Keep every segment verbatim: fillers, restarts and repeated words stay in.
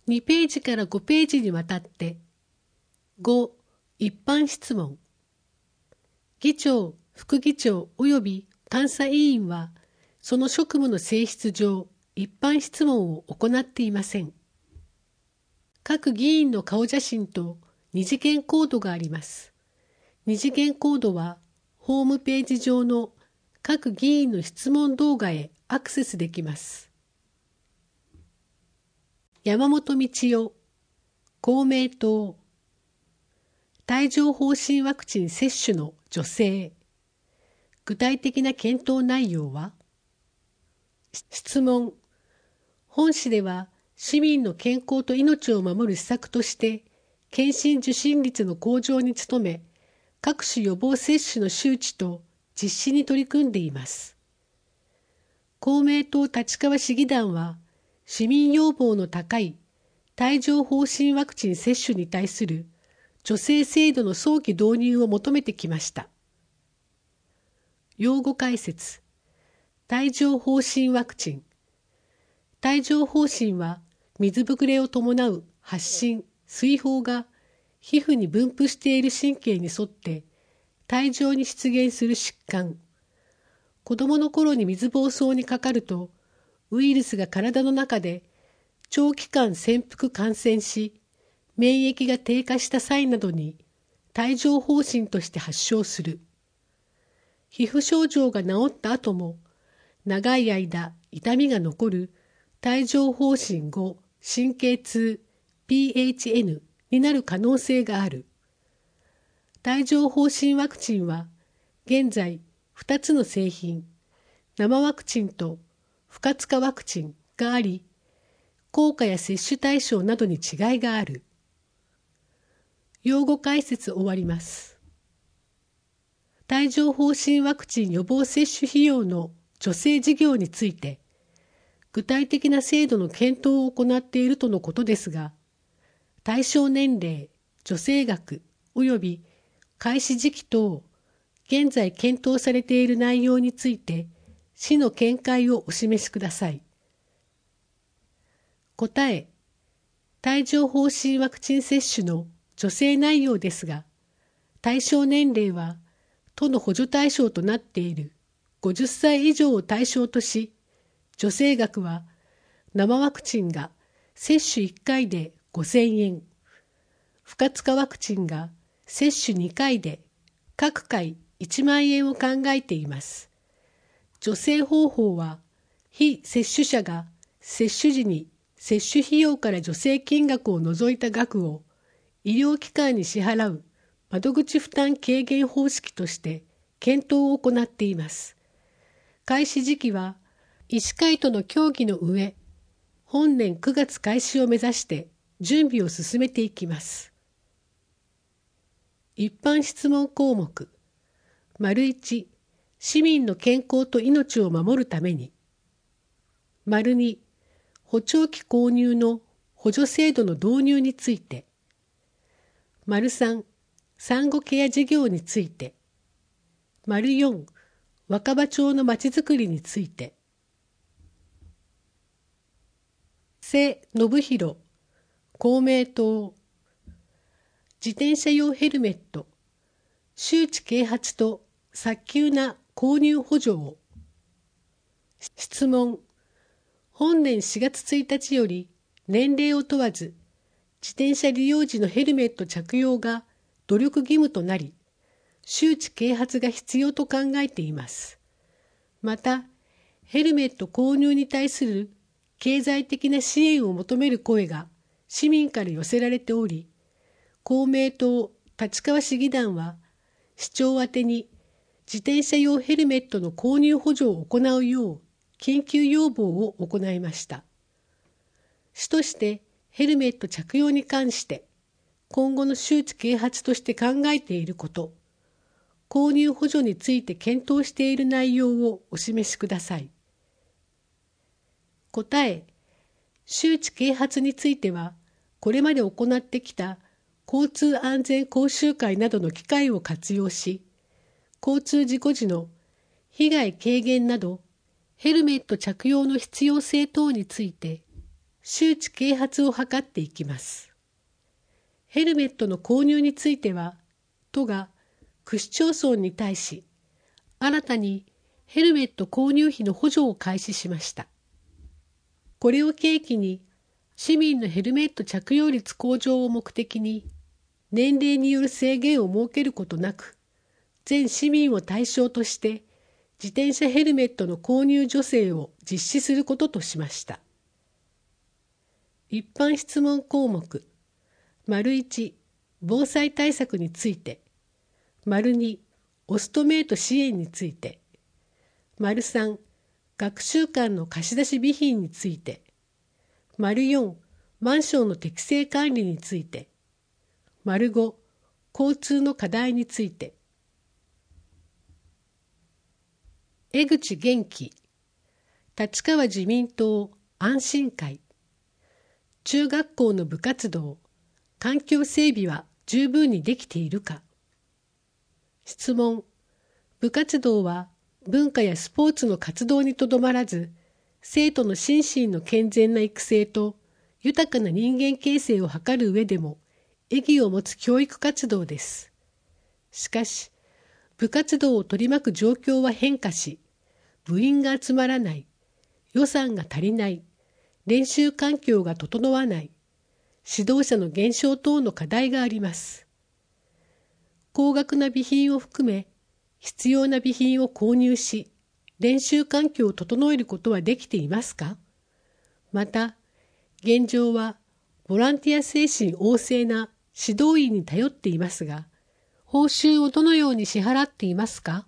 にページからごページにわたって、ご、一般質問。議長、副議長及び監査委員は、その職務の性質上、一般質問を行っていません。各議員の顔写真と二次元コードがあります。二次元コードは、ホームページ上の各議員の質問動画へアクセスできます。山本道夫、公明党。帯状疱疹ワクチン接種の助成。具体的な検討内容は？質問。本市では市民の健康と命を守る施策として、検診受診率の向上に努め、各種予防接種の周知と実施に取り組んでいます。公明党立川市議団は、市民要望の高い帯状疱疹ワクチン接種に対する助成制度の早期導入を求めてきました。用語解説。帯状疱疹ワクチン。帯状疱疹は水ぶくれを伴う発疹、水疱が皮膚に分布している神経に沿って帯状に出現する疾患。子供の頃に水疱瘡にかかると、ウイルスが体の中で長期間潜伏感染し、免疫が低下した際などに帯状疱疹として発症する。皮膚症状が治った後も長い間痛みが残る帯状疱疹後神経痛 ピーエイチエヌ になる可能性がある。帯状疱疹ワクチンは現在ふたつの製品、生ワクチンと不活化ワクチンがあり、効果や接種対象などに違いがある。用語解説終わります。帯状疱疹ワクチン予防接種費用の助成事業について、具体的な制度の検討を行っているとのことですが、対象年齢、助成額及び開始時期等、現在検討されている内容について、市の見解をお示しください。答え、帯状疱疹ワクチン接種の助成内容ですが、対象年齢は都の補助対象となっているごじゅっさい以上を対象とし、助成額は生ワクチンが接種いっかいでごせんえん、不活化ワクチンが接種にかいで各回いちまんえんを考えています。助成方法は、非接種者が接種時に接種費用から助成金額を除いた額を医療機関に支払う窓口負担軽減方式として検討を行っています。開始時期は医師会との協議の上、本年くがつ開始を目指して準備を進めていきます。一般質問項目。丸いち、市民の健康と命を守るために。丸に、補聴器購入の補助制度の導入について。丸さん、産後ケア事業について。丸よん、若葉町のまちづくりについて。瀬信弘、公明党。自転車用ヘルメット、周知啓発と早急な購入補助を。質問。本年しがつついたちより年齢を問わず、自転車利用時のヘルメット着用が努力義務となり、周知啓発が必要と考えています。また、ヘルメット購入に対する経済的な支援を求める声が市民から寄せられており、公明党立川市議団は市長宛てに自転車用ヘルメットの購入補助を行うよう緊急要望を行いました。市としてヘルメット着用に関して今後の周知啓発として考えていること、購入補助について検討している内容をお示しください。答え、周知啓発については、これまで行ってきた交通安全講習会などの機会を活用し、交通事故時の被害軽減など、ヘルメット着用の必要性等について、 周知啓発を図っていきます。ヘルメットの購入については、都が区市町村に対し、新たにヘルメット購入費の補助を開始しました。これを契機に、市民のヘルメット着用率向上を目的に、年齢による制限を設けることなく、全市民を対象として自転車ヘルメットの購入助成を実施することとしました。一般質問項目、丸いち、防災対策について、丸に、オストメイト支援について、丸さん、学習館の貸し出し備品について、丸よん、マンションの適正管理について、丸ご、交通の課題について。江口元気、立川自民党安心会。中学校の部活動、環境整備は十分にできているか。質問、部活動は文化やスポーツの活動にとどまらず、生徒の心身の健全な育成と豊かな人間形成を図る上でも意義を持つ教育活動です。しかし、部活動を取り巻く状況は変化し、部員が集まらない、予算が足りない、練習環境が整わない、指導者の減少等の課題があります。高額な備品を含め、必要な備品を購入し、練習環境を整えることはできていますか？また、現状はボランティア精神旺盛な指導員に頼っていますが、報酬をどのように支払っていますか？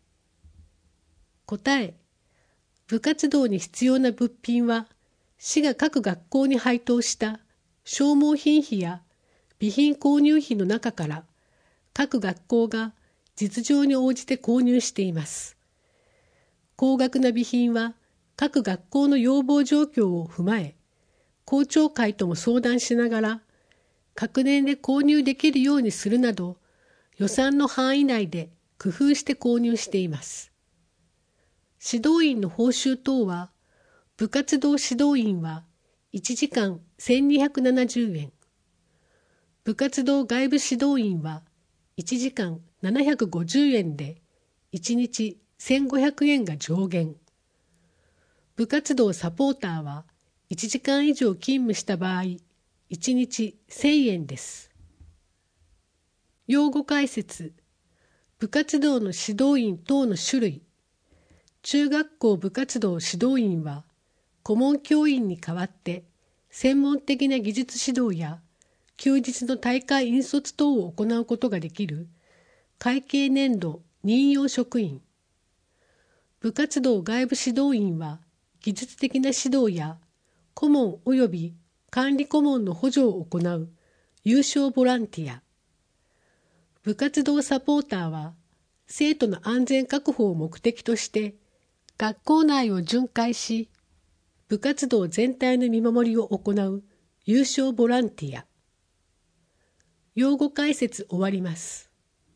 答え、部活動に必要な物品は、市が各学校に配当した消耗品費や備品購入費の中から、各学校が実情に応じて購入しています。高額な備品は各学校の要望状況を踏まえ、校長会とも相談しながら、各年で購入できるようにするなど、予算の範囲内で工夫して購入しています。指導員の報酬等は、部活動指導員はいちじかんせんにひゃくななじゅうえん、部活動外部指導員はいちじかんななひゃくごじゅうえんでいちにちせんごひゃくえんが上限。部活動サポーターはいちじかん以上勤務した場合、いちにちせんえんです。用語解説。部活動の指導員等の種類。中学校部活動指導員は、顧問教員に代わって専門的な技術指導や休日の大会引率等を行うことができる会計年度任用職員。部活動外部指導員は技術的な指導や顧問及び管理顧問の補助を行う有償ボランティア。部活動サポーターは生徒の安全確保を目的として学校内を巡回し、部活動全体の見守りを行う有償ボランティア。用語解説終わります。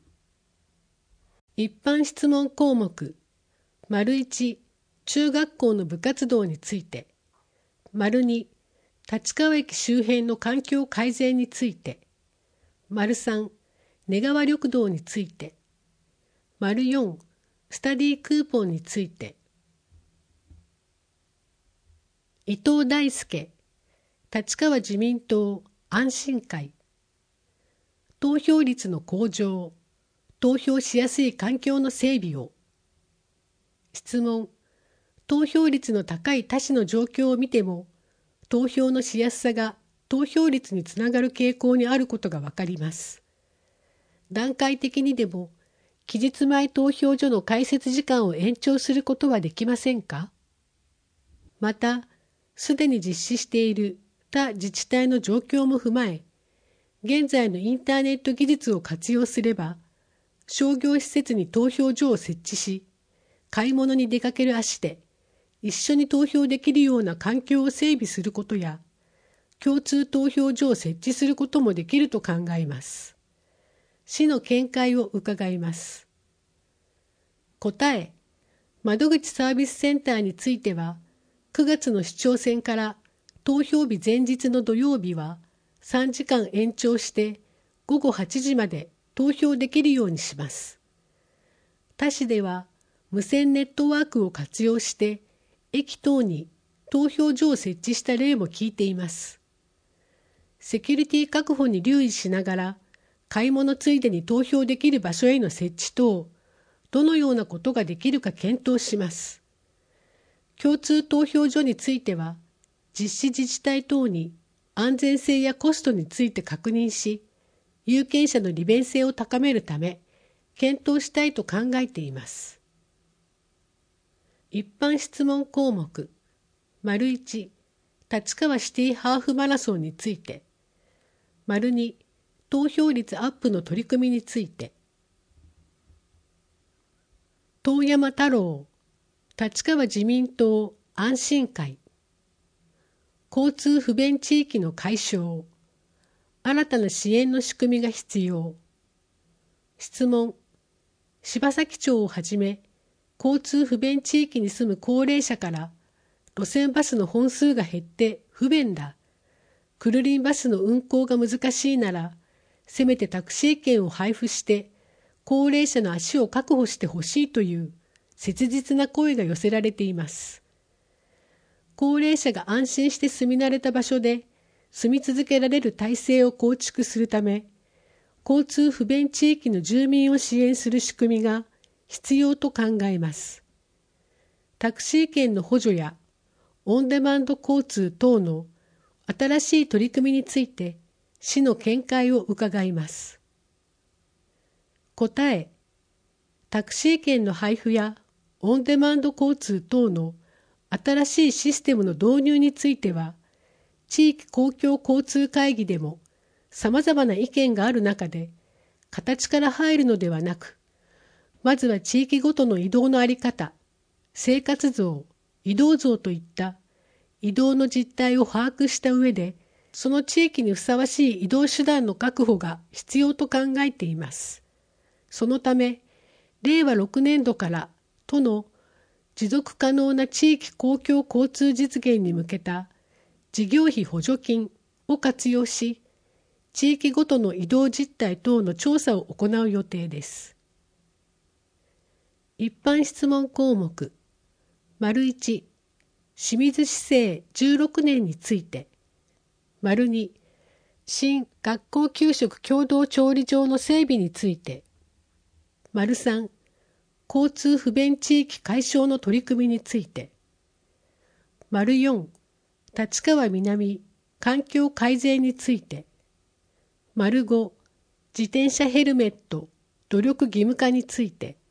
一般質問項目、丸いち、中学校の部活動について、丸に、立川駅周辺の環境改善について、丸さん、根川緑道について、丸よん、スタディクーポンについて。伊藤大輔、立川自民党安心会。投票率の向上、投票しやすい環境の整備を。質問、投票率の高い他市の状況を見ても、投票のしやすさが投票率につながる傾向にあることがわかります。段階的にでも、期日前投票所の開設時間を延長することはできませんか？また、すでに実施している他自治体の状況も踏まえ、現在のインターネット技術を活用すれば、商業施設に投票所を設置し、買い物に出かける足で、一緒に投票できるような環境を整備することや、共通投票所を設置することもできると考えます。市の見解を伺います。答え、窓口サービスセンターについては、くがつの市長選から投票日前日の土曜日はさんじかん延長してごごはちじまで投票できるようにします。他市では無線ネットワークを活用して駅等に投票所を設置した例も聞いています。セキュリティ確保に留意しながら買い物ついでに投票できる場所への設置等、どのようなことができるか検討します。共通投票所については、実施自治体等に安全性やコストについて確認し、有権者の利便性を高めるため、検討したいと考えています。一般質問項目、丸いち、立川シティハーフマラソンについて、丸に、投票率アップの取り組みについて、遠山太郎、立川自民党安心会、交通不便地域の解消、新たな支援の仕組みが必要。質問、柴崎町をはじめ、交通不便地域に住む高齢者から、路線バスの本数が減って不便だ。クルリンバスの運行が難しいなら、せめてタクシー券を配布して、高齢者の足を確保してほしいという切実な声が寄せられています。高齢者が安心して住み慣れた場所で住み続けられる体制を構築するため、交通不便地域の住民を支援する仕組みが必要と考えます。タクシー券の補助やオンデマンド交通等の新しい取り組みについて、市の見解を伺います。答え、タクシー券の配布やオンデマンド交通等の新しいシステムの導入については、地域公共交通会議でも様々な意見がある中で、形から入るのではなく、まずは地域ごとの移動の在り方、生活像、移動像といった移動の実態を把握した上で、その地域にふさわしい移動手段の確保が必要と考えています。そのため、れいわろくねんどから都の持続可能な地域公共交通実現に向けた事業費補助金を活用し、地域ごとの移動実態等の調査を行う予定です。一般質問項目、丸いち、清水市政じゅうろくねんについて、丸に、新学校給食共同調理場の整備について、丸さん、交通不便地域解消の取り組みについて、丸よん、立川南環境改善について、丸ご、自転車ヘルメット努力義務化について、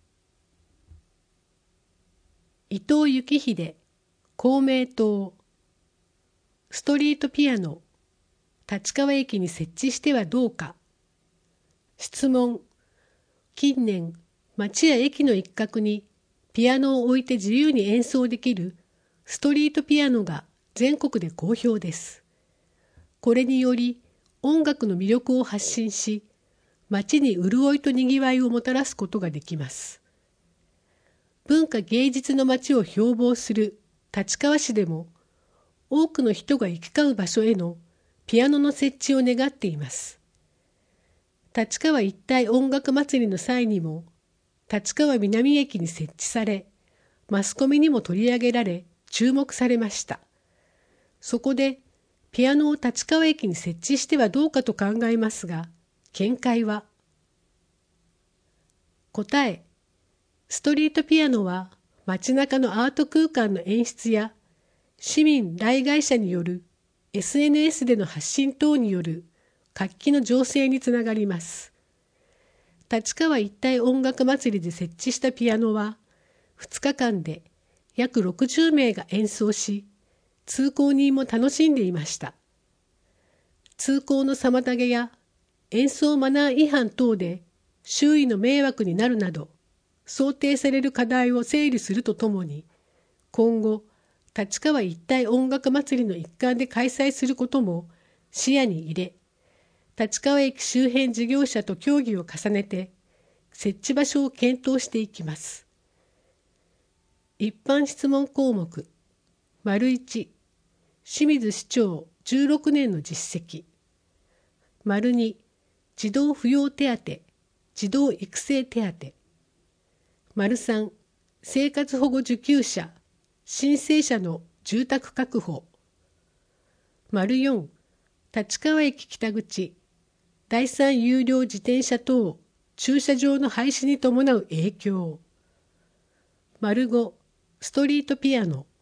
伊藤幸秀、公明党、ストリートピアノ、立川駅に設置してはどうか。質問、近年、町や駅の一角にピアノを置いて自由に演奏できるストリートピアノが全国で好評です。これにより音楽の魅力を発信し、町に潤いとにぎわいをもたらすことができます。文化芸術の町を標榜する立川市でも、多くの人が行き交う場所へのピアノの設置を願っています。立川一体音楽祭りの際にも、立川南駅に設置され、マスコミにも取り上げられ、注目されました。そこで、ピアノを立川駅に設置してはどうかと考えますが、見解は、答え、ストリートピアノは街中のアート空間の演出や市民来街者による エスエヌエス での発信等による活気の醸成につながります。立川一体音楽祭りで設置したピアノはふつかかんで約ろくじゅうめいが演奏し、通行人も楽しんでいました。通行の妨げや演奏マナー違反等で周囲の迷惑になるなど、想定される課題を整理するとともに、今後、立川一体音楽祭りの一環で開催することも視野に入れ、立川駅周辺事業者と協議を重ねて、設置場所を検討していきます。一般質問項目、丸いち、 清水市長じゅうろくねんの実績。丸に、児童扶養手当、児童育成手当。丸さん、生活保護受給者、申請者の住宅確保。丸よん、立川駅北口、第三有料自転車等駐車場の廃止に伴う影響。丸ご、ストリートピアノ、